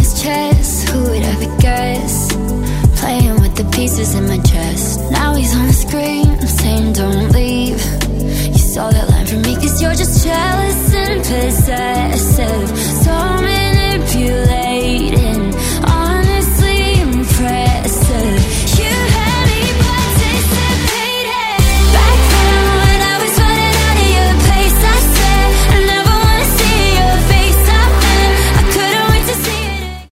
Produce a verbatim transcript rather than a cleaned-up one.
his chest. Who would ever guess? Playing with the pieces in my chest. Now he's on the screen, I'm saying don't leave. You saw that line from me cause you're just jealous and possessive. So manipulative.